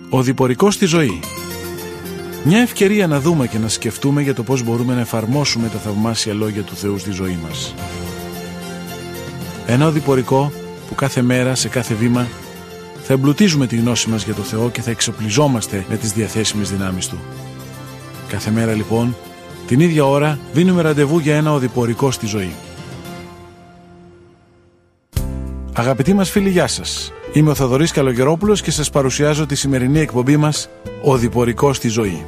Ο διπορικός στη ζωή. Μια ευκαιρία να δούμε και να σκεφτούμε για το πώς μπορούμε να εφαρμόσουμε τα θαυμάσια λόγια του Θεού στη ζωή μας. Ένα οδηπορικό που κάθε μέρα, σε κάθε βήμα, θα εμπλουτίζουμε τη γνώση μας για το Θεό και θα εξοπλιζόμαστε με τις διαθέσιμες δυνάμεις Του. Κάθε μέρα λοιπόν, την ίδια ώρα, δίνουμε ραντεβού για ένα οδηπορικό στη ζωή. Αγαπητοί μας φίλοι, γεια σας. Είμαι ο Θοδωρής Καλογερόπουλος και σας παρουσιάζω τη σημερινή εκπομπή μας «Οδηπορικό στη ζωή».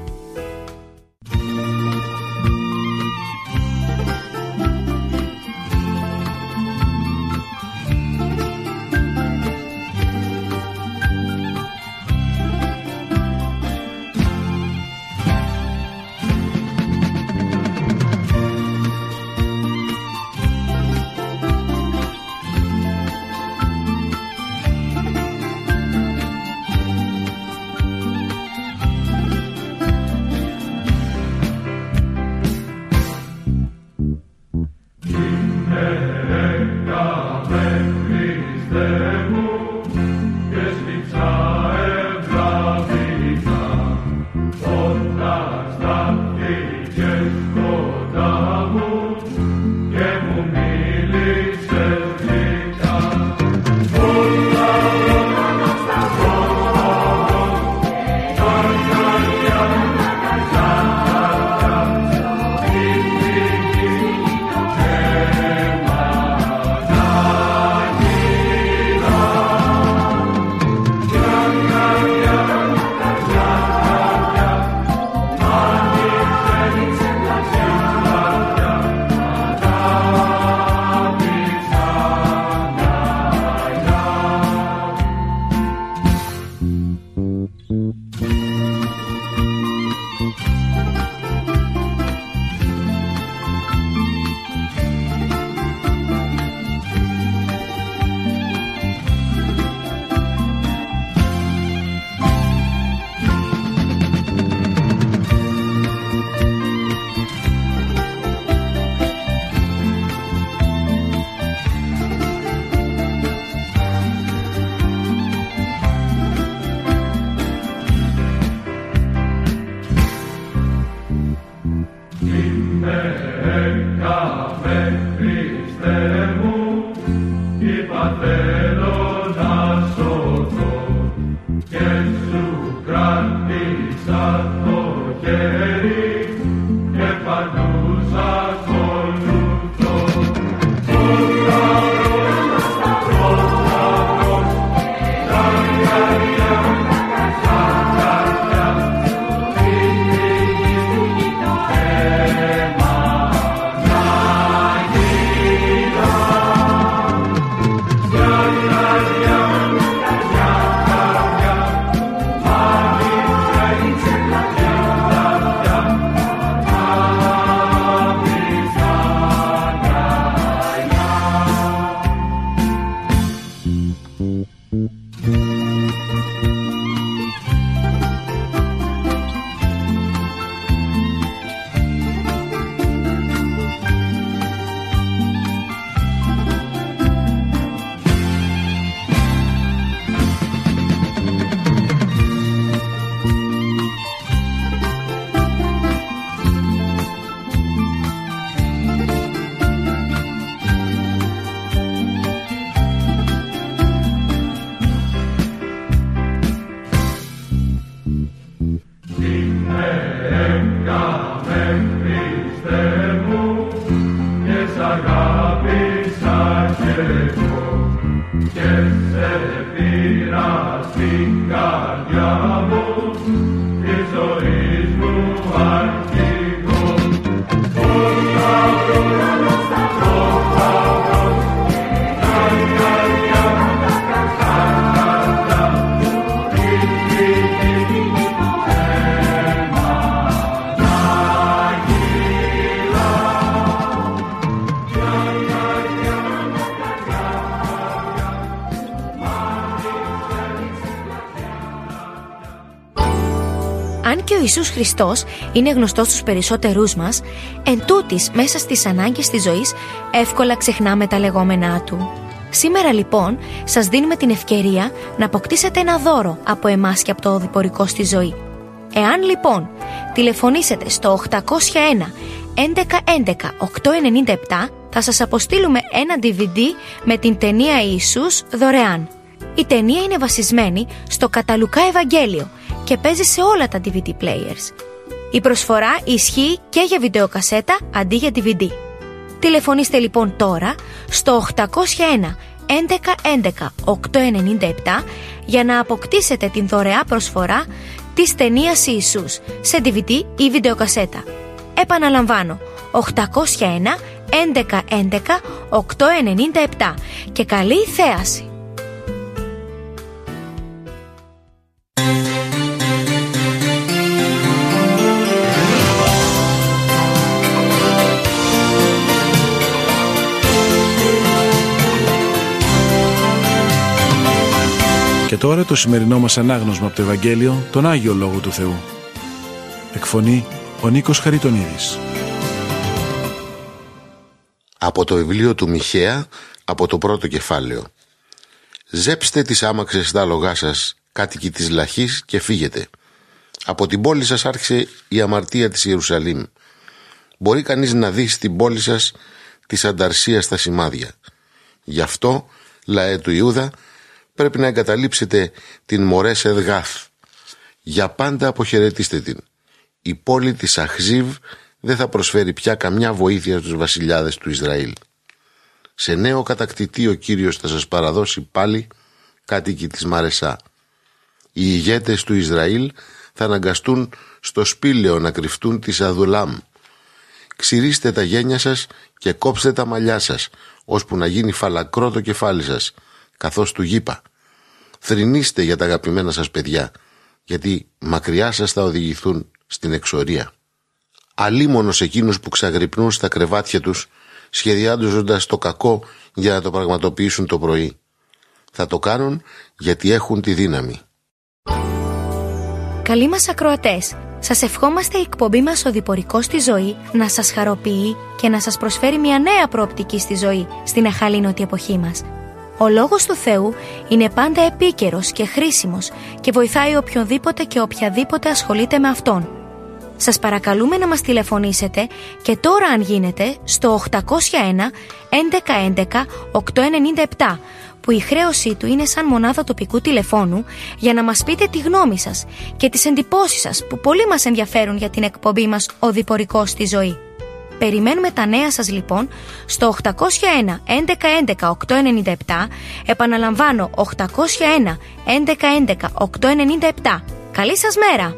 Αν και ο Ιησούς Χριστός είναι γνωστός στους περισσότερούς μας, εν τούτοις μέσα στις ανάγκες της ζωής εύκολα ξεχνάμε τα λεγόμενά Του. Σήμερα λοιπόν σας δίνουμε την ευκαιρία να αποκτήσετε ένα δώρο από εμάς και από το Οδηπορικό στη Ζωή. Εάν λοιπόν τηλεφωνήσετε στο 801 1111 897, θα σας αποστείλουμε ένα DVD με την ταινία Ιησούς δωρεάν. Η ταινία είναι βασισμένη στο κατά Λουκά Ευαγγέλιο και παίζει σε όλα τα DVD players. Η προσφορά ισχύει και για βιντεοκασέτα αντί για DVD. Τηλεφωνήστε λοιπόν τώρα στο 801 1111 897 για να αποκτήσετε την δωρεά προσφορά της ταινίας Ιησούς σε DVD ή βιντεοκασέτα. Επαναλαμβάνω, 801 1111 897 και καλή θέαση! Και τώρα το σημερινό μας ανάγνωσμα από το Ευαγγέλιο, τον Άγιο Λόγο του Θεού. Εκφωνεί ο Νίκος Χαριτονίδης. Από το βιβλίο του Μιχαία, από το πρώτο κεφάλαιο. Ζέψτε τις άμαξες στα άλογά σας, κάτοικοι της Λαχής, και φύγετε. Από την πόλη σας άρχισε η αμαρτία της Ιερουσαλήμ. Μπορεί κανείς να δει στην πόλη σας της ανταρσίας στα σημάδια. Γι' αυτό, λαέ του Ιούδα, πρέπει να εγκαταλείψετε την Μορές Εδγάθ. Για πάντα αποχαιρετήστε την. Η πόλη της Αχζίβ δεν θα προσφέρει πια καμιά βοήθεια στους βασιλιάδες του Ισραήλ. Σε νέο κατακτητή ο Κύριος θα σας παραδώσει πάλι, κάτοικοι της Μαρεσά. Οι ηγέτες του Ισραήλ θα αναγκαστούν στο σπήλαιο να κρυφτούν της Αδουλάμ. Ξυρίστε τα γένια σας και κόψτε τα μαλλιά σας, ώσπου να γίνει φαλακρό το κεφάλι σας, καθώς του γήπα. Θρηνήστε για τα αγαπημένα σας παιδιά, γιατί μακριά σας θα οδηγηθούν στην εξορία. Αλίμονος εκείνους που ξαγρυπνούν στα κρεβάτια τους, σχεδιάζοντας το κακό για να το πραγματοποιήσουν το πρωί. Θα το κάνουν γιατί έχουν τη δύναμη. Καλοί μας ακροατές, σας ευχόμαστε η εκπομπή μας Οδηπορικό στη Ζωή να σας χαροποιεί και να σας προσφέρει μια νέα προοπτική στη ζωή στην αχαλήνωτη εποχή μας. Ο Λόγος του Θεού είναι πάντα επίκαιρος και χρήσιμος και βοηθάει οποιονδήποτε και οποιαδήποτε ασχολείται με Αυτόν. Σας παρακαλούμε να μας τηλεφωνήσετε και τώρα αν γίνεται στο 801 1111 897 που η χρέωσή του είναι σαν μονάδα τοπικού τηλεφώνου για να μας πείτε τη γνώμη σας και τις εντυπώσεις σας που πολύ μας ενδιαφέρουν για την εκπομπή μας Οδηπορικό στη Ζωή. Περιμένουμε τα νέα σας λοιπόν στο 801 1111 897, επαναλαμβάνω 801 1111 897. Καλή σας μέρα!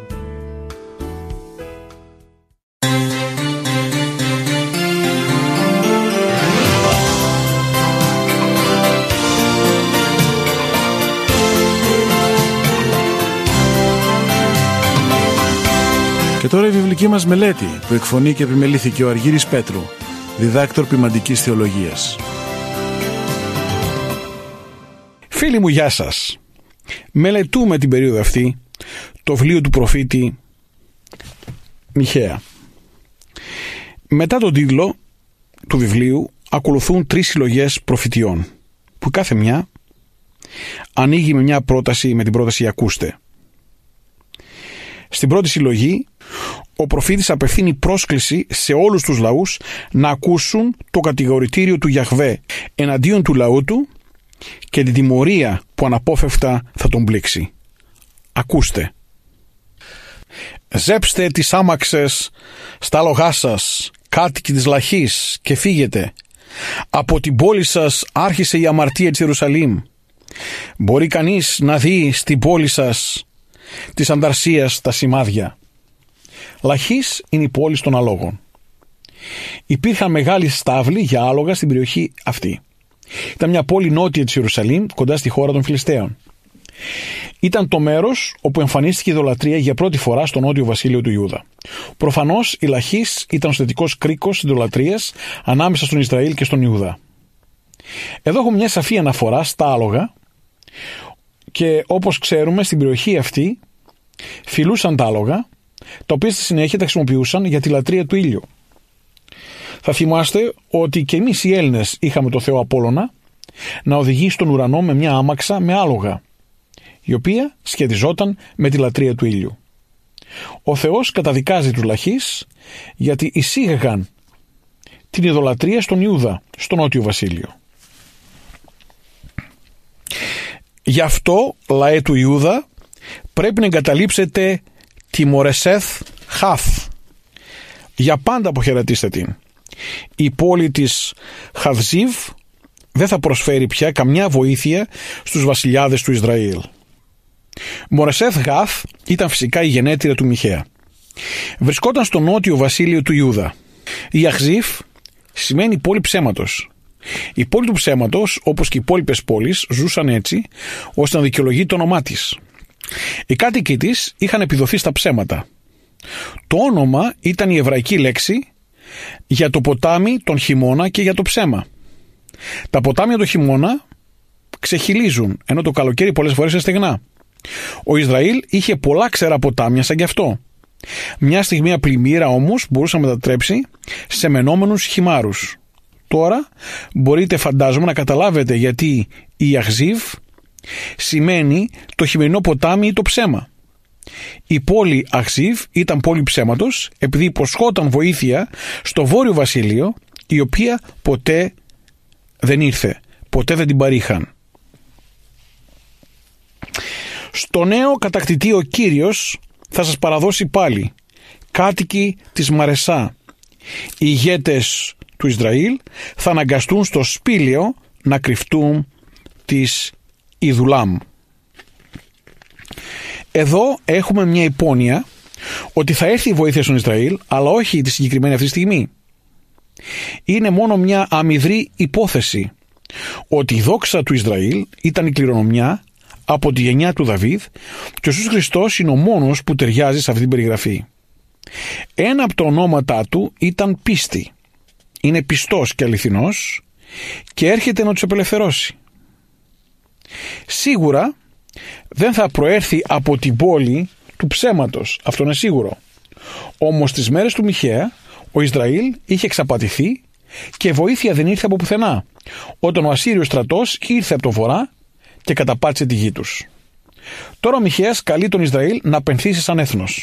Και τώρα η βιβλική μας μελέτη που εκφωνεί και επιμελήθηκε ο Αργύρης Πέτρου, διδάκτορ ποιμαντικής θεολογίας. Φίλοι μου, γεια σας. Μελετούμε την περίοδο αυτή το βιβλίο του προφήτη Μιχαία. Μετά τον τίτλο του βιβλίου ακολουθούν 3 συλλογές προφητιών, που κάθε μια ανοίγει με την πρόταση «Ακούστε». Στην πρώτη συλλογή, ο προφήτης απευθύνει πρόσκληση σε όλους τους λαούς να ακούσουν το κατηγορητήριο του Γιαχβέ εναντίον του λαού του και την τιμωρία που αναπόφευκτα θα τον πλήξει. Ακούστε. Ζέψτε τις άμαξες στα άλογά σας, κάτοικοι της Λαχής, και φύγετε. Από την πόλη σας άρχισε η αμαρτία της Ιερουσαλήμ. Μπορεί κανείς να δει στην πόλη σας της ανταρσίας τα σημάδια. Λαχής είναι η πόλη των αλόγων. Υπήρχαν μεγάλοι στάβλοι για άλογα στην περιοχή αυτή. Ήταν μια πόλη νότια της Ιερουσαλήμ, κοντά στη χώρα των Φιλιστέων. Ήταν το μέρος όπου εμφανίστηκε η ιδωλατρία για πρώτη φορά στο νότιο βασίλειο του Ιούδα. Προφανώς η Λαχής ήταν ο θετικός κρίκος της ιδωλατρίας ανάμεσα στον Ισραήλ και στον Ιούδα. Εδώ έχουμε μια σαφή αναφορά στα άλογα και όπως ξέρουμε στην περιοχή αυτή φυλούσαν τα άλογα, τα οποία στη συνέχεια τα χρησιμοποιούσαν για τη λατρεία του ήλιου. Θα θυμάστε ότι και εμείς οι Έλληνες είχαμε το θεό Απόλλωνα, να οδηγεί στον ουρανό με μια άμαξα με άλογα, η οποία σχετιζόταν με τη λατρεία του ήλιου. Ο Θεός καταδικάζει τους λαχείς γιατί εισήγαγαν την ειδωλατρία στον Ιούδα, στο Νότιο Βασίλειο. Γι' αυτό, λαέ του Ιούδα, πρέπει να εγκαταλείψετε τη Μορεσέθ Χαθ. Για πάντα αποχαιρετήστε την. Η πόλη της Χαθζίβ δεν θα προσφέρει πια καμιά βοήθεια στους βασιλιάδες του Ισραήλ. Μορεσέθ Χαθ ήταν φυσικά η γενέτειρα του Μιχαία. Βρισκόταν στο Νότιο Βασίλειο του Ιούδα. Η Αχζίβ σημαίνει πόλη ψέματος. Η πόλη του ψέματος, όπως και οι υπόλοιπες πόλεις, ζούσαν έτσι ώστε να δικαιολογεί το όνομά της. Οι κάτοικοι της είχαν επιδοθεί στα ψέματα. Το όνομα ήταν η εβραϊκή λέξη για το ποτάμι τον χειμώνα και για το ψέμα. Τα ποτάμια το χειμώνα ξεχυλίζουν, ενώ το καλοκαίρι πολλές φορές είναι στεγνά. Ο Ισραήλ είχε πολλά ξερά ποτάμια σαν κι αυτό. Μια στιγμιαία πλημμύρα όμως μπορούσε να μετατρέψει σε μενόμενους χυμάρους. Τώρα μπορείτε φαντάζομαι να καταλάβετε γιατί η Αχζίβ σημαίνει το χειμερινό ποτάμι ή το ψέμα. Η πόλη Αχζίβ ήταν πόλη ψέματος επειδή υποσχόταν βοήθεια στο Βόρειο Βασίλειο, η οποία ποτέ δεν ήρθε, ποτέ δεν την παρήχαν. Στο νέο κατακτητή ο Κύριος θα σας παραδώσει πάλι κάτοικοι της Μαρεσά. Οι ηγέτες του Ισραήλ θα αναγκαστούν στο σπήλαιο να κρυφτούν της Ιδουλάμ. Εδώ έχουμε μια υπόνοια ότι θα έρθει η βοήθεια στον Ισραήλ, αλλά όχι τη συγκεκριμένη αυτή στιγμή. Είναι μόνο μια αμυδρή υπόθεση ότι η δόξα του Ισραήλ ήταν η κληρονομιά από τη γενιά του Δαβίδ και ο Ιησούς Χριστός είναι ο μόνος που ταιριάζει σε αυτή την περιγραφή. Ένα από τα ονόματά του ήταν πίστη. Είναι πιστός και αληθινός και έρχεται να τους απελευθερώσει. Σίγουρα δεν θα προέρθει από την πόλη του ψέματος, αυτό είναι σίγουρο. Όμως στις μέρες του Μιχαία ο Ισραήλ είχε εξαπατηθεί και βοήθεια δεν ήρθε από πουθενά, όταν ο Ασσύριος στρατός ήρθε από το βορρά και καταπάτησε τη γη τους. Τώρα ο Μιχαίας καλεί τον Ισραήλ να πενθήσει σαν έθνος.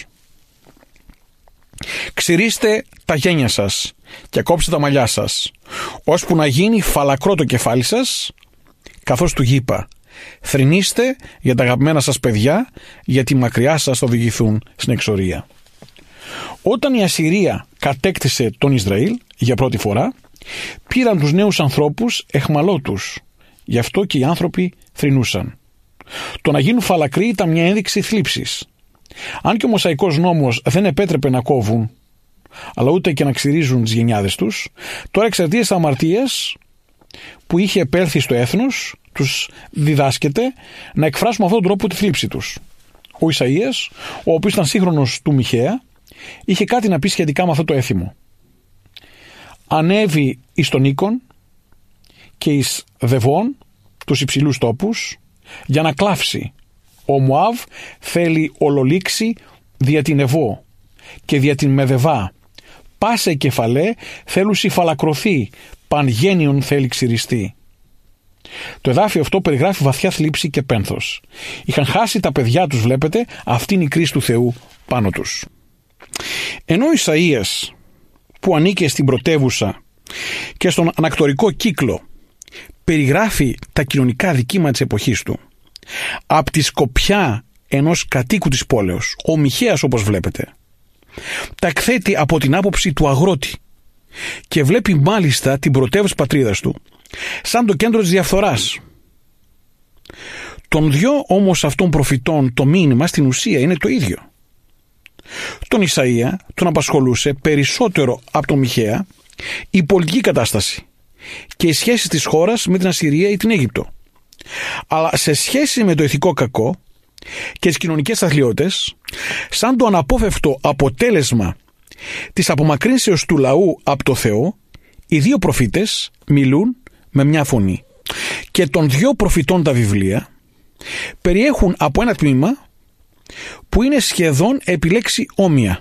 Ξυρίστε τα γένια σας και κόψτε τα μαλλιά σας, ώσπου να γίνει φαλακρό το κεφάλι σας, καθώς του είπα, θρηνήστε για τα αγαπημένα σας παιδιά, γιατί μακριά σας θα οδηγηθούν στην εξορία. Όταν η Ασσυρία κατέκτησε τον Ισραήλ για πρώτη φορά, πήραν τους νέους ανθρώπους εχμαλώτους, γι' αυτό και οι άνθρωποι θρηνούσαν. Το να γίνουν φαλακροί ήταν μια ένδειξη θλίψης. Αν και ο Μωσαϊκός νόμος δεν επέτρεπε να κόβουν, αλλά ούτε και να ξυρίζουν τις γενιάδες τους, τώρα εξαιτίας αμαρτίας που είχε επέλθει στο έθνος, τους διδάσκεται να εκφράσουν με αυτόν τον τρόπο τη θλίψη τους. Ο Ισαΐας, ο οποίος ήταν σύγχρονος του Μιχαία, είχε κάτι να πει σχετικά με αυτό το έθιμο. Ανέβη εις τον Οίκον και εις Δεβών, τους υψηλούς τόπους, για να κλάψει. Ο Μωάβ θέλει ολολήξη δια την Εβώ και δια την Μεδεβά. Πάσε κεφαλέ θέλουσι φαλακρωθεί, παν γένιον θέλει ξυριστεί. Το εδάφιο αυτό περιγράφει βαθιά θλίψη και πένθος. Είχαν χάσει τα παιδιά τους, βλέπετε, αυτή είναι η κρίση του Θεού πάνω τους. Ενώ ο Ισαΐας, που ανήκε στην πρωτεύουσα και στον ανακτορικό κύκλο, περιγράφει τα κοινωνικά δικήματα της εποχής του, από τη σκοπιά ενός κατοίκου της πόλεως, ο Μιχαίας όπως βλέπετε, τα εκθέτει από την άποψη του αγρότη και βλέπει μάλιστα την πρωτεύουσα πατρίδας του σαν το κέντρο της διαφθοράς. Των δυο όμως αυτών προφητών το μήνυμα στην ουσία είναι το ίδιο. Τον Ισαΐα τον απασχολούσε περισσότερο από τον Μιχαία η πολιτική κατάσταση και οι σχέσεις της χώρας με την Ασσυρία ή την Αίγυπτο. Αλλά σε σχέση με το ηθικό κακό και τις κοινωνικές αθλιότητες, σαν το αναπόφευκτο αποτέλεσμα της απομακρύνσεως του λαού από το Θεό, οι δύο προφήτες μιλούν με μια φωνή. Και των δύο προφητών τα βιβλία περιέχουν από ένα τμήμα που είναι σχεδόν επί λέξη όμοια.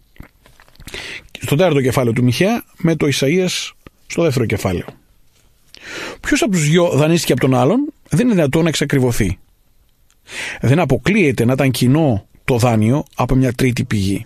Στο τέταρτο κεφάλαιο του Μιχαία με το Ισαΐας στο δεύτερο κεφάλαιο. Ποιος από τους δυο δανείστηκε από τον άλλον δεν είναι δυνατόν να εξακριβωθεί. Δεν αποκλείεται να ήταν κοινό το δάνειο από μια τρίτη πηγή.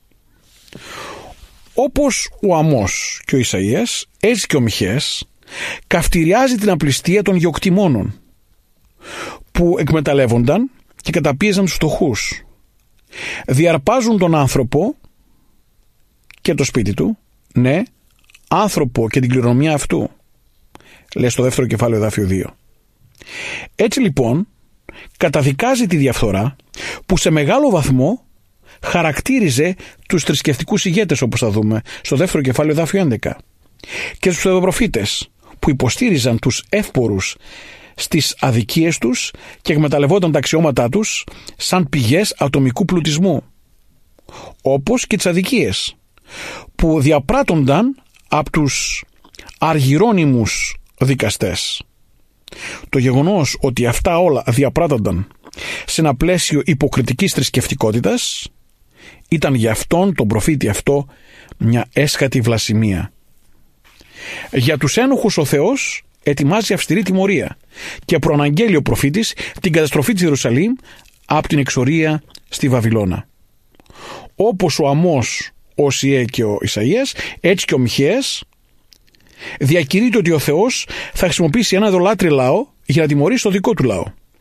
Όπως ο Αμώς και ο Ισαΐας, έτσι και ο Μιχαίας καυτηριάζει την απληστία των γεωκτημόνων που εκμεταλλεύονταν και καταπίεζαν τους φτωχούς. Διαρπάζουν τον άνθρωπο και το σπίτι του, ναι, άνθρωπο και την κληρονομιά αυτού, λέει στο δεύτερο κεφάλαιο εδάφιο 2. Έτσι λοιπόν καταδικάζει τη διαφθορά που σε μεγάλο βαθμό χαρακτήριζε τους θρησκευτικούς ηγέτες, όπως θα δούμε στο δεύτερο κεφάλαιο εδάφιο 11, και τους ψευδοπροφήτες που υποστήριζαν τους εύπορους στις αδικίες τους και εκμεταλλευόταν τα αξιώματά τους σαν πηγές ατομικού πλουτισμού, όπως και τις αδικίες που διαπράττονταν από τους αργυρώνυμους δικαστές. Το γεγονός ότι αυτά όλα διαπράττονταν σε ένα πλαίσιο υποκριτικής θρησκευτικότητας ήταν για αυτόν τον προφήτη αυτό μια έσχατη βλασιμία. Για τους ένοχους ο Θεός ετοιμάζει αυστηρή τιμωρία και προαναγγέλει ο προφήτης την καταστροφή της Ιερουσαλήμ από την εξορία στη Βαβυλώνα. Όπως ο Αμώς, ο Οσιέ και ο Ισαΐας, έτσι και ο Μιχαίας διακηρύττει ότι ο Θεός θα χρησιμοποιήσει ένα ειδωλάτρι λαό για να τιμωρήσει το δικό του λαό.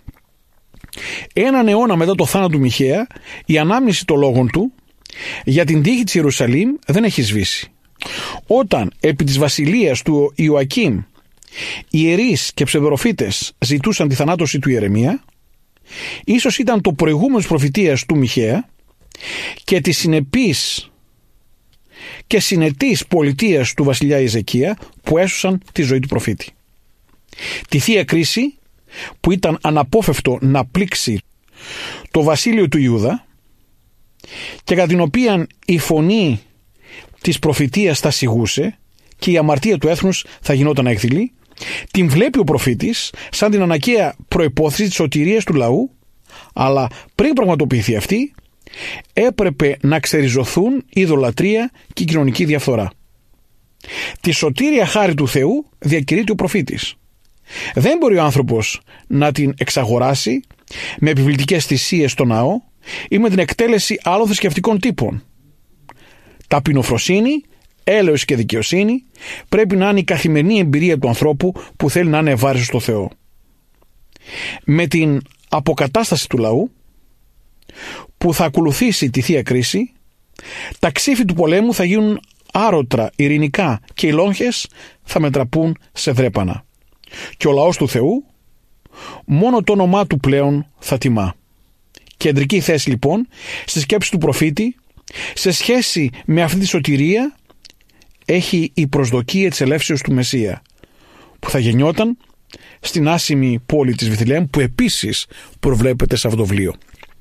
Έναν αιώνα μετά το θάνατο του Μιχαία, η ανάμνηση των λόγων του για την τύχη της Ιερουσαλήμ δεν έχει σβήσει. Όταν επί της βασιλείας του Ιωακήμ ιερείς και ψευδοπροφήτες ζητούσαν τη θανάτωση του Ιερεμία, ίσως ήταν το προηγούμενο της προφητείας του Μιχαία και τη συνεπής και συνετής πολιτείας του βασιλιά Ιεζεκία που έσωσαν τη ζωή του προφήτη. Τη θεία κρίση που ήταν αναπόφευκτο να πλήξει το βασίλειο του Ιούδα και κατά την οποία η φωνή της προφητείας θα σιγούσε και η αμαρτία του έθνους θα γινόταν έκδηλη, την βλέπει ο προφήτης σαν την αναγκαία προϋπόθεση της σωτηρίας του λαού, αλλά πριν πραγματοποιηθεί αυτή έπρεπε να ξεριζωθούν η ειδωλατρία και η κοινωνική διαφθορά. Τη σωτήρια χάρη του Θεού διακηρύττει ο προφήτης. Δεν μπορεί ο άνθρωπος να την εξαγοράσει με επιβλητικές θυσίες στο ναό ή με την εκτέλεση άλλων θρησκευτικών τύπων. Ταπεινοφροσύνη, έλεος και δικαιοσύνη πρέπει να είναι η καθημερινή εμπειρία του ανθρώπου που θέλει να είναι ευάρεστος στο Θεό. Με την αποκατάσταση του λαού που θα ακολουθήσει τη θεία κρίση, τα ξύφη του πολέμου θα γίνουν άρωτρα, ειρηνικά και οι λόγχες θα μετραπούν σε δρέπανα. Και ο λαός του Θεού μόνο το όνομά του πλέον θα τιμά. Κεντρική θέση λοιπόν στη σκέψη του προφήτη σε σχέση με αυτή τη σωτηρία έχει η προσδοκία της ελεύσεως του Μεσσία που θα γεννιόταν στην άσημη πόλη της Βηθλεέμ που επίσης προβλέπεται σε αυτό το βιβλίο.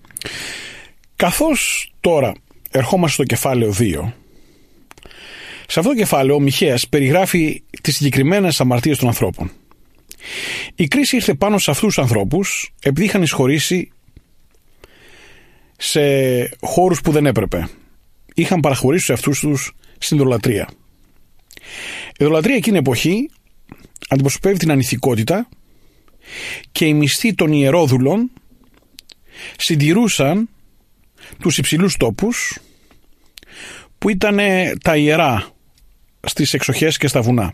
Καθώς τώρα ερχόμαστε στο κεφάλαιο 2, σε αυτό το κεφάλαιο ο Μιχαίας περιγράφει τις συγκεκριμένες αμαρτίες των ανθρώπων. Η κρίση ήρθε πάνω σε αυτούς τους ανθρώπους επειδή είχαν εισχωρήσει σε χώρους που δεν έπρεπε. Είχαν παραχωρήσει σε αυτούς τους στην ειδωλατρία. Η ειδωλατρία εκείνη την εποχή αντιπροσωπεύει την ανηθικότητα και οι μισθοί των ιερόδουλων συντηρούσαν τους υψηλούς τόπους που ήταν τα ιερά στις εξοχές και στα βουνά.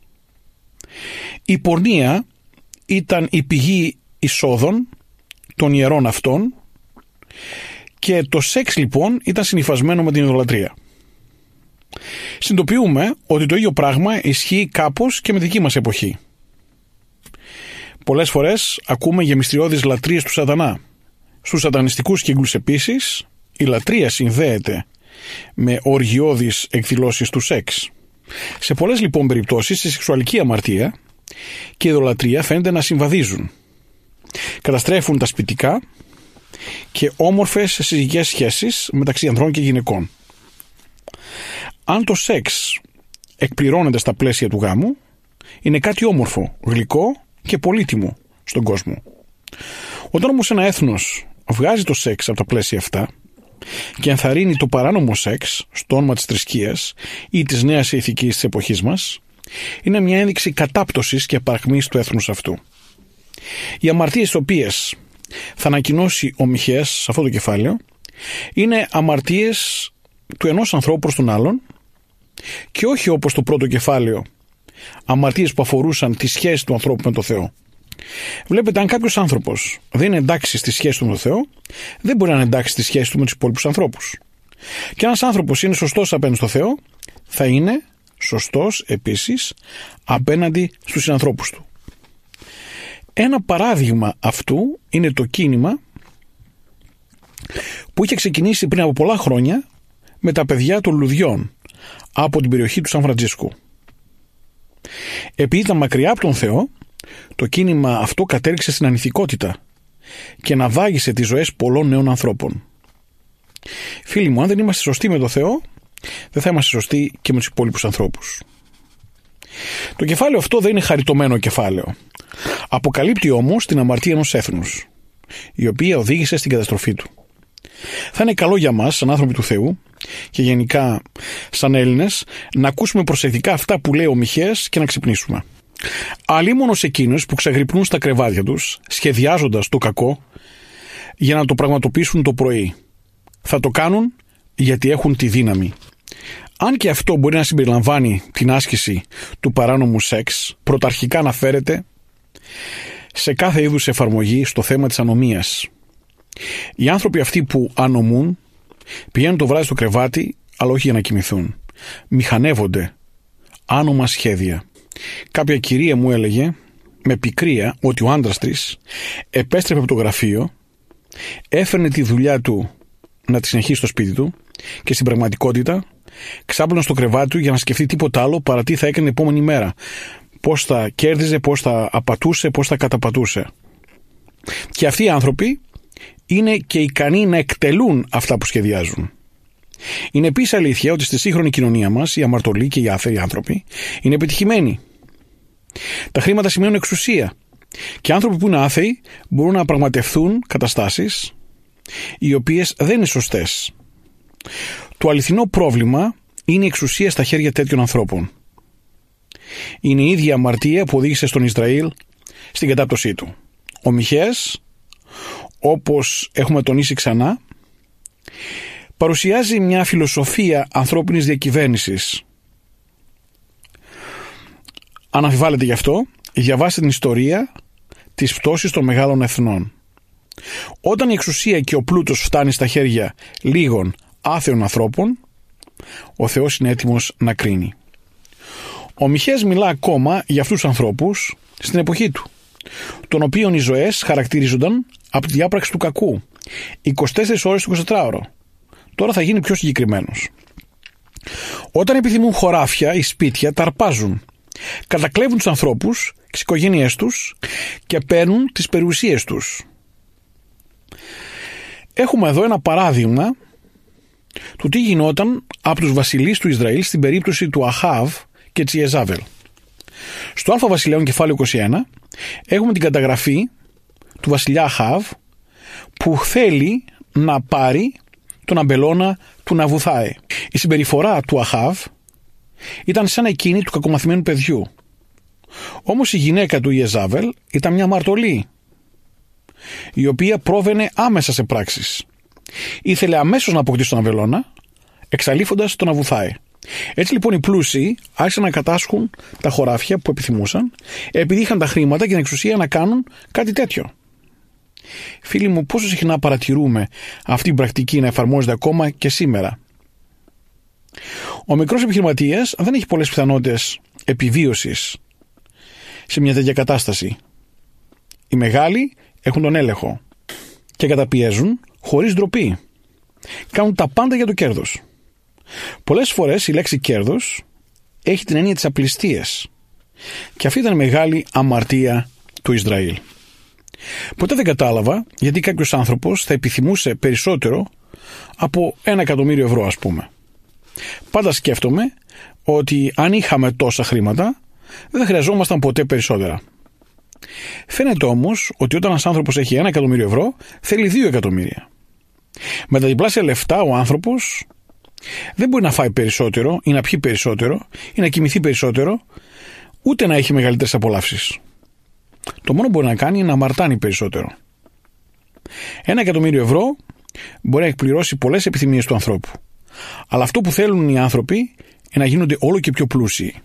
Η πορνεία ήταν η πηγή εισόδων των ιερών αυτών και το σεξ λοιπόν ήταν συνυφασμένο με την ειδωλατρία. Συνειδητοποιούμε ότι το ίδιο πράγμα ισχύει κάπως και με δική μας εποχή. Πολλές φορές ακούμε για μυστηριώδεις λατρείες του σατανά. Στους σατανιστικούς κύκλους επίσης η λατρεία συνδέεται με οργιώδεις εκδηλώσεις του σεξ. Σε πολλές λοιπόν περιπτώσεις η σεξουαλική αμαρτία και η ειδωλατρία φαίνεται να συμβαδίζουν. Καταστρέφουν τα σπιτικά και όμορφες συζυγικές σχέσεις μεταξύ ανδρών και γυναικών. Αν το σεξ εκπληρώνεται στα πλαίσια του γάμου, είναι κάτι όμορφο, γλυκό και πολύτιμο στον κόσμο. Όταν όμως ένα έθνος βγάζει το σεξ από τα πλαίσια αυτά και ενθαρρύνει το παράνομο σεξ στο όνομα της θρησκείας ή της νέας ηθικής της εποχής μας, είναι μια ένδειξη κατάπτωσης και παρακμής του έθνους αυτού. Οι αμαρτίες τις οποίες θα ανακοινώσει ο Μιχαίας σε αυτό το κεφάλαιο είναι αμαρτίες του ενός ανθρώπου προς τον άλλον και όχι όπως το πρώτο κεφάλαιο αμαρτίες που αφορούσαν τη σχέση του ανθρώπου με τον Θεό. Βλέπετε, αν κάποιος άνθρωπος δεν είναι εντάξει στη σχέση του με τον Θεό, δεν μπορεί να είναι εντάξει στη σχέση του με τους υπόλοιπους ανθρώπους. Και ένας άνθρωπος είναι σωστός απέναντι στο Θεό, θα είναι σωστός επίσης απέναντι στους συνανθρώπους του. Ένα παράδειγμα αυτού είναι το κίνημα που είχε ξεκινήσει πριν από πολλά χρόνια με τα παιδιά των λουδιών από την περιοχή του Σαν Φραντζίσκου. Επειδή ήταν μακριά από τον Θεό, το κίνημα αυτό κατέληξε στην ανηθικότητα και ναυάγησε τις ζωές πολλών νέων ανθρώπων. Φίλοι μου, αν δεν είμαστε σωστοί με τον Θεό, δεν θα είμαστε σωστοί και με τους υπόλοιπους ανθρώπους. Το κεφάλαιο αυτό δεν είναι χαριτωμένο κεφάλαιο. Αποκαλύπτει όμως την αμαρτία ενός έθνους, η οποία οδήγησε στην καταστροφή του. Θα είναι καλό για μας, σαν άνθρωποι του Θεού και γενικά σαν Έλληνες, να ακούσουμε προσεκτικά αυτά που λέει ο Μιχαίας και να ξυπνήσουμε. Αλίμονος εκείνους που ξαγρυπνούν στα κρεβάτια τους, σχεδιάζοντας το κακό για να το πραγματοποιήσουν το πρωί. Θα το κάνουν γιατί έχουν τη δύναμη. Αν και αυτό μπορεί να συμπεριλαμβάνει την άσκηση του παράνομου σεξ, πρωταρχικά αναφέρεται σε κάθε είδους εφαρμογή στο θέμα της ανομίας. Οι άνθρωποι αυτοί που ανομούν πηγαίνουν το βράδυ στο κρεβάτι, αλλά όχι για να κοιμηθούν. Μηχανεύονται άνομα σχέδια. Κάποια κυρία μου έλεγε με πικρία ότι ο άντρας της επέστρεφε από το γραφείο, έφερνε τη δουλειά του να τη συνεχίσει στο σπίτι του και στην πραγματικότητα ξάπλωνε στο κρεβάτι του για να σκεφτεί τίποτα άλλο παρά τι θα έκανε την επόμενη μέρα. Πώς θα κέρδιζε, πώς θα απατούσε, πώς θα καταπατούσε. Και αυτοί οι άνθρωποι είναι και ικανοί να εκτελούν αυτά που σχεδιάζουν. Είναι επίσης αλήθεια ότι στη σύγχρονη κοινωνία μας οι αμαρτωλοί και οι άθεοι άνθρωποι είναι επιτυχημένοι. Τα χρήματα σημαίνουν εξουσία και οι άνθρωποι που είναι άθεοι μπορούν να πραγματευθούν καταστάσεις οι οποίες δεν είναι σωστές. Το αληθινό πρόβλημα είναι η εξουσία στα χέρια τέτοιων ανθρώπων. Είναι η ίδια αμαρτία που οδήγησε στον Ισραήλ στην κατάπτωσή του. Ο Μιχαίας, όπως έχουμε τονίσει ξανά, παρουσιάζει μια φιλοσοφία ανθρώπινης διακυβέρνησης. Αν αμφιβάλλετε γι' αυτό, διαβάστε την ιστορία της πτώσης των μεγάλων εθνών. Όταν η εξουσία και ο πλούτος φτάνει στα χέρια λίγων άθεων ανθρώπων, ο Θεός είναι έτοιμος να κρίνει. Ο Μιχαίας μιλά ακόμα για αυτούς τους ανθρώπους στην εποχή του, των οποίων οι ζωές χαρακτηρίζονταν από τη διάπραξη του κακού 24 ώρες το 24ωρο. Τώρα θα γίνει πιο συγκεκριμένος. Όταν επιθυμούν χωράφια ή σπίτια, τα αρπάζουν, κατακλέβουν τους ανθρώπους και τις οικογένειές τους και παίρνουν τις περιουσίες τους. Έχουμε εδώ ένα παράδειγμα του τι γινόταν από τους βασιλείς του Ισραήλ στην περίπτωση του Αχάβ και της Ιεζάβελ. Στο Α Βασιλέων κεφάλαιο 21 έχουμε την καταγραφή του βασιλιά Αχάβ που θέλει να πάρει τον αμπελώνα του Ναβουθάη. Η συμπεριφορά του Αχάβ ήταν σαν εκείνη του κακομαθημένου παιδιού. Όμως η γυναίκα του Ιεζάβελ ήταν μια αμαρτωλή, η οποία πρόβαινε άμεσα σε πράξεις. Ήθελε αμέσως να αποκτήσει τον αμπελώνα, εξαλείφοντας τον Ναβουθάη. Έτσι λοιπόν οι πλούσιοι άρχισαν να κατάσχουν τα χωράφια που επιθυμούσαν, επειδή είχαν τα χρήματα και την εξουσία να κάνουν κάτι τέτοιο. Φίλοι μου, πόσο συχνά παρατηρούμε αυτή την πρακτική να εφαρμόζεται ακόμα και σήμερα. Ο μικρός επιχειρηματίας δεν έχει πολλές πιθανότητες επιβίωσης σε μια τέτοια κατάσταση. Οι μεγάλοι έχουν τον έλεγχο και καταπιέζουν χωρίς ντροπή. Κάνουν τα πάντα για το κέρδος. Πολλές φορές η λέξη κέρδος έχει την έννοια της απληστίας και αυτή ήταν η μεγάλη αμαρτία του Ισραήλ. Ποτέ δεν κατάλαβα γιατί κάποιος άνθρωπος θα επιθυμούσε περισσότερο από 1.000.000 ευρώ, ας πούμε. Πάντα σκέφτομαι ότι αν είχαμε τόσα χρήματα δεν θα χρειαζόμασταν ποτέ περισσότερα. Φαίνεται όμως ότι όταν ένας άνθρωπος έχει 1.000.000 ευρώ θέλει 2.000.000. Με τα διπλάσια λεφτά ο άνθρωπος δεν μπορεί να φάει περισσότερο ή να πιει περισσότερο ή να κοιμηθεί περισσότερο ούτε να έχει μεγαλύτερες απολαύσεις. Το μόνο που μπορεί να κάνει είναι να αμαρτάνει περισσότερο. 1.000.000 ευρώ μπορεί να εκπληρώσει πολλές επιθυμίες του ανθρώπου. Αλλά αυτό που θέλουν οι άνθρωποι είναι να γίνονται όλο και πιο πλούσιοι.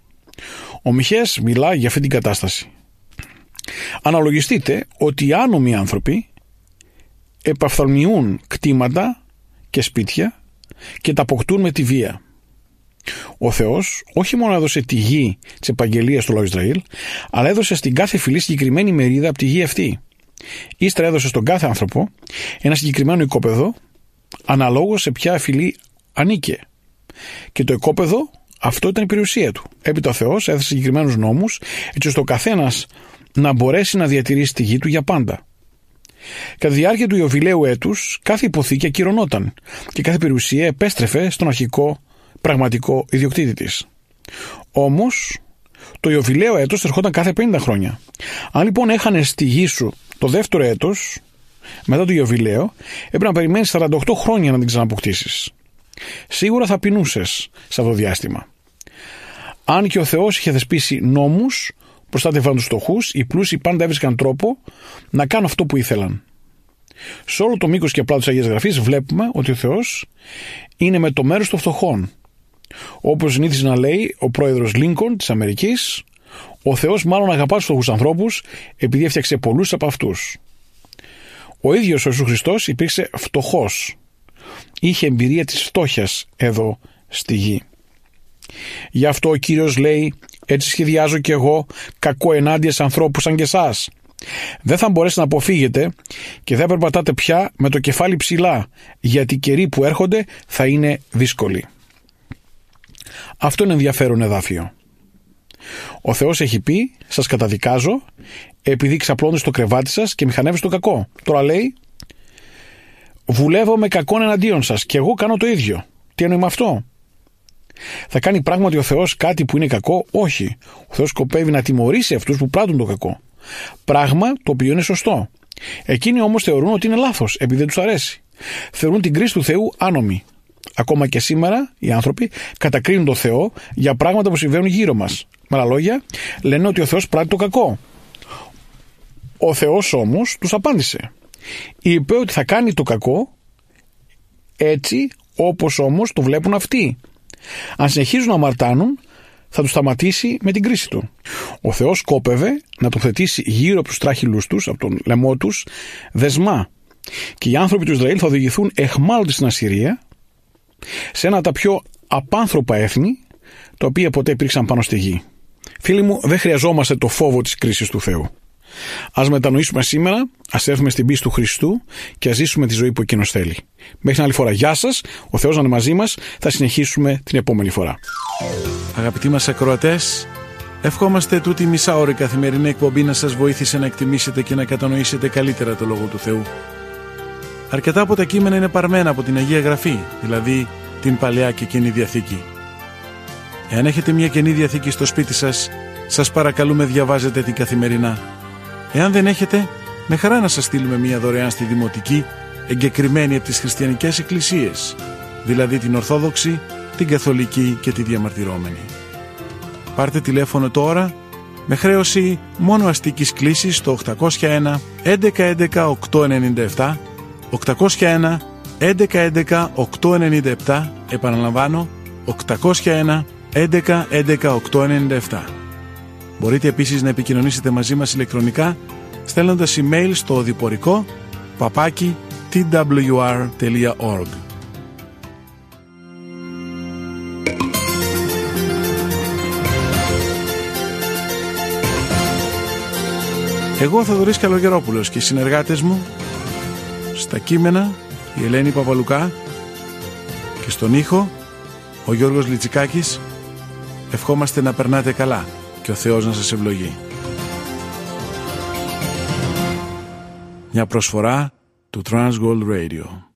Ο Μιχαίας μιλά για αυτή την κατάσταση. Αναλογιστείτε ότι οι άνομοι άνθρωποι επαφθαλμιούν κτήματα και σπίτια και τα αποκτούν με τη βία. Ο Θεός όχι μόνο έδωσε τη γη της επαγγελίας του λαού Ισραήλ, αλλά έδωσε στην κάθε φυλή συγκεκριμένη μερίδα από τη γη αυτή. Ύστερα έδωσε στον κάθε άνθρωπο ένα συγκεκριμένο οικόπεδο αναλόγως σε ποια φυλή ανήκε. Και το οικόπεδο αυτό ήταν η περιουσία του. Έπειτα ο Θεός έδωσε συγκεκριμένους νόμους έτσι ώστε ο καθένας να μπορέσει να διατηρήσει τη γη του για πάντα. Κατά τη διάρκεια του Ιωβιλέου έτους κάθε υποθήκη ακυρωνόταν και κάθε περιουσία επέστρεφε στον αρχικό πραγματικό ιδιοκτήτη της. Όμως το Ιωβιλέο έτος ερχόταν κάθε 50 χρόνια. Αν λοιπόν έχανες τη γη σου το δεύτερο έτος μετά το Ιωβιλέο, έπρεπε να περιμένεις 48 χρόνια να την ξαναποκτήσεις. Σίγουρα θα πεινούσες σε αυτό το διάστημα. Αν και ο Θεός είχε θεσπίσει νόμους, προστάτευαν τους φτωχούς, οι πλούσιοι πάντα έβρισκαν τρόπο να κάνουν αυτό που ήθελαν. Σε όλο το μήκος και πλάτος της Αγίας Γραφής βλέπουμε ότι ο Θεός είναι με το μέρος των φτωχών. Όπως συνήθιζε να λέει ο πρόεδρος Λίνκον της Αμερικής, ο Θεός μάλλον αγαπά τους φτωχούς ανθρώπους επειδή έφτιαξε πολλούς από αυτούς. Ο ίδιος ο Ιησούς Χριστός υπήρξε φτωχός. Είχε εμπειρία της φτώχειας εδώ στη γη. Γι' αυτό ο Κύριος λέει: έτσι σχεδιάζω κι εγώ κακό ενάντια σε ανθρώπους σαν και εσάς. Δεν θα μπορέσετε να αποφύγετε και δεν περπατάτε πια με το κεφάλι ψηλά, γιατί οι καιροί που έρχονται θα είναι δύσκολοι. Αυτό είναι ενδιαφέρον εδάφιο. Ο Θεός έχει πει: σας καταδικάζω επειδή ξαπλώνετε στο κρεβάτι σας και μηχανεύεστε το κακό. Τώρα λέει: βουλεύω με κακόν εναντίον σας και εγώ κάνω το ίδιο. Τι εννοεί με αυτό? Θα κάνει πράγματι ο Θεός κάτι που είναι κακό? Όχι. Ο Θεός σκοπεύει να τιμωρήσει αυτούς που πράττουν το κακό. Πράγμα το οποίο είναι σωστό. Εκείνοι όμως θεωρούν ότι είναι λάθος επειδή δεν τους αρέσει. Θεωρούν την κρίση του Θεού άνομη. Ακόμα και σήμερα οι άνθρωποι κατακρίνουν τον Θεό για πράγματα που συμβαίνουν γύρω μας. Με άλλα λόγια, λένε ότι ο Θεός πράττει το κακό. Ο Θεός όμως τους απάντησε. Είπε ότι θα κάνει το κακό έτσι όπως όμως το βλέπουν αυτοί. Αν συνεχίζουν να αμαρτάνουν, θα τους σταματήσει με την κρίση του. Ο Θεός σκόπευε να τοποθετήσει γύρω από τους τράχυλους τους, από τον λαιμό τους, δεσμά. Και οι άνθρωποι του Ισραήλ θα οδηγηθούν αιχμάλωτοι στην Ασσυρία, σε ένα από τα πιο απάνθρωπα έθνη, τα οποία ποτέ υπήρξαν πάνω στη γη. Φίλοι μου, δεν χρειαζόμαστε το φόβο της κρίσης του Θεού. Ας μετανοήσουμε σήμερα, ας έρθουμε στην πίστη του Χριστού και ας ζήσουμε τη ζωή που εκείνος θέλει. Μέχρι την άλλη φορά, γεια σας, ο Θεός να είναι μαζί μας, θα συνεχίσουμε την επόμενη φορά. Αγαπητοί μας ακροατές, ευχόμαστε τούτη μισάωρη καθημερινή εκπομπή να σας βοήθησε να εκτιμήσετε και να κατανοήσετε καλύτερα το Λόγο του Θεού. Αρκετά από τα κείμενα είναι παρμένα από την Αγία Γραφή, δηλαδή την Παλαιά και Καινή Διαθήκη. Εάν έχετε μια Καινή Διαθήκη στο σπίτι σας, σας παρακαλούμε διαβάζετε την καθημερινά. Εάν δεν έχετε, με χαρά να σας στείλουμε μια δωρεάν στη Δημοτική, εγκεκριμένη από τις χριστιανικές εκκλησίες, δηλαδή την Ορθόδοξη, την Καθολική και τη Διαμαρτυρόμενη. Πάρτε τηλέφωνο τώρα με χρέωση μόνο αστικής κλήσης στο 801 1111 897, 801 1111 897, επαναλαμβάνω 801 1111 897. Μπορείτε επίσης να επικοινωνήσετε μαζί μας ηλεκτρονικά στέλνοντας email στο odiporiko @twr.org. Εγώ ο Θοδωρής Καλογερόπουλος και οι συνεργάτες μου στα κείμενα η Ελένη Παπαλουκά και στον ήχο ο Γιώργος Λιτσικάκης ευχόμαστε να περνάτε καλά και ο Θεός να σας ευλογεί. Μια προσφορά του Transworld Radio.